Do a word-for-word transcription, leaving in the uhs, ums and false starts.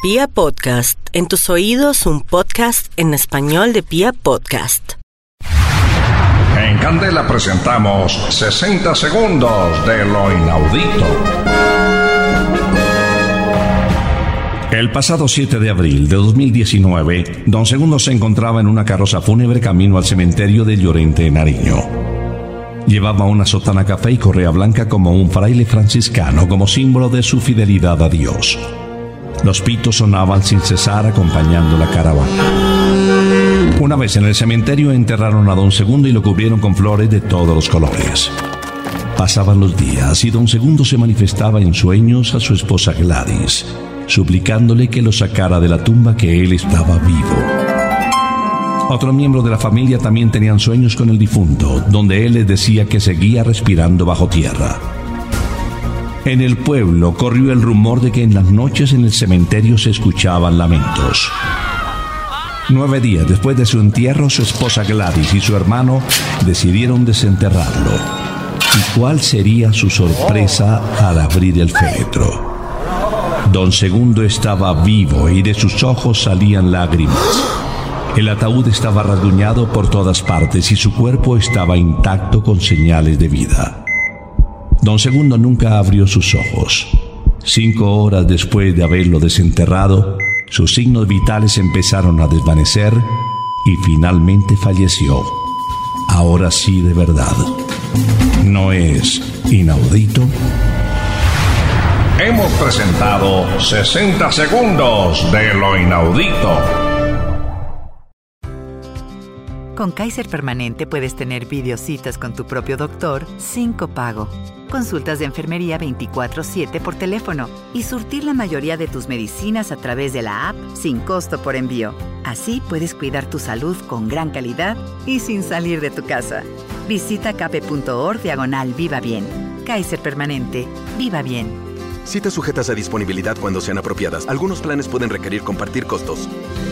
Pia Podcast, en tus oídos un podcast en español de Pia Podcast. En Candela presentamos sesenta segundos de lo inaudito. El pasado siete de abril de dos mil diecinueve, Don Segundo se encontraba en una carroza fúnebre camino al cementerio de Llorente, en Nariño. Llevaba una sotana café y correa blanca como un fraile franciscano, como símbolo de su fidelidad a Dios. Los pitos sonaban sin cesar acompañando la caravana. Una vez en el cementerio enterraron a Don Segundo y lo cubrieron con flores de todos los colores. Pasaban los días y Don Segundo se manifestaba en sueños a su esposa Gladys, suplicándole que lo sacara de la tumba, que él estaba vivo. Otros miembros de la familia también tenían sueños con el difunto, donde él les decía que seguía respirando bajo tierra. En el pueblo corrió el rumor de que en las noches en el cementerio se escuchaban lamentos. Nueve días después de su entierro, su esposa Gladys y su hermano decidieron desenterrarlo. ¿Y cuál sería su sorpresa al abrir el féretro? Don Segundo estaba vivo y de sus ojos salían lágrimas. El ataúd estaba rasguñado por todas partes y su cuerpo estaba intacto con señales de vida. Don Segundo nunca abrió sus ojos. Cinco horas después de haberlo desenterrado, sus signos vitales empezaron a desvanecer y finalmente falleció. Ahora sí, de verdad. ¿No es inaudito? Hemos presentado sesenta segundos de lo inaudito. Con Kaiser Permanente puedes tener videocitas con tu propio doctor sin copago, consultas de enfermería veinticuatro siete por teléfono y surtir la mayoría de tus medicinas a través de la app sin costo por envío. Así puedes cuidar tu salud con gran calidad y sin salir de tu casa. Visita cape.org diagonal Viva Bien. Kaiser Permanente. Viva bien. Citas sujetas a disponibilidad cuando sean apropiadas. Algunos planes pueden requerir compartir costos.